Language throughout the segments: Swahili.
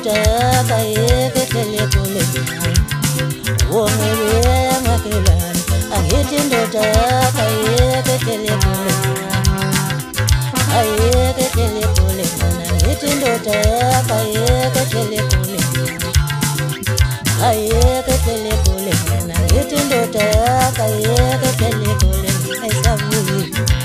ndoda kayekele kule wongebe ngakelani angithi ndoda kayekele kule ayekele kule angithi ndoda kayekele kule ayekele kule angithi ndoda kayekele kule esabuyi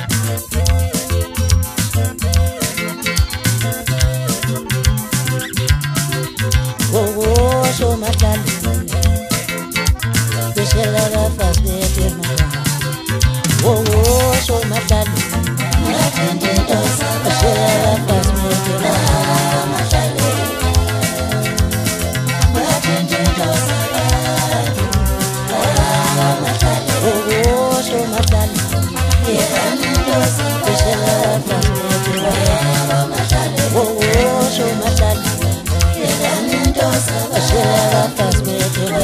so matali Bishela fast de mama so matali Bishela fast de mama so matali Bishela fast de mama so matali Ashela fast me to the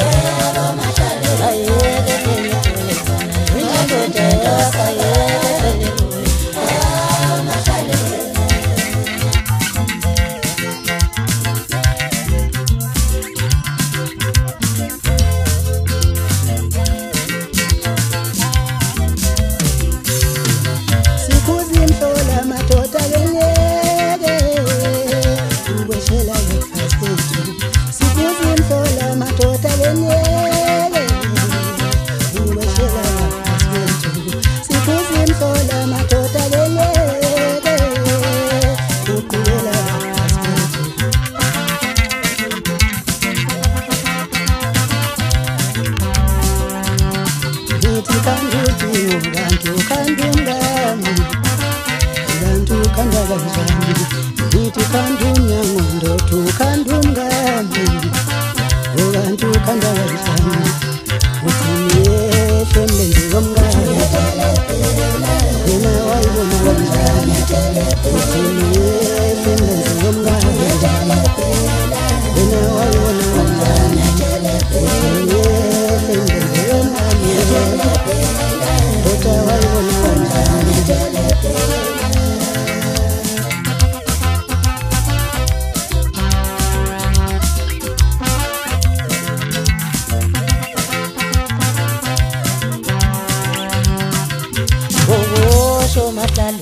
so matali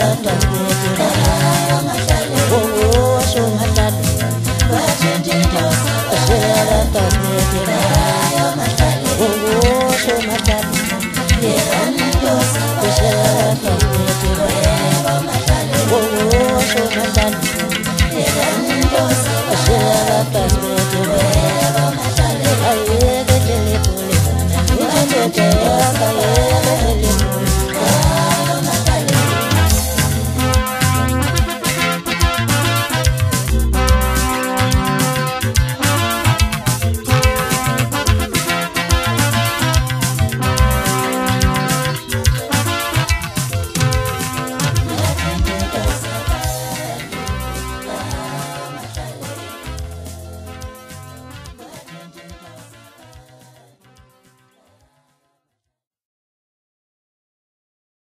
so matali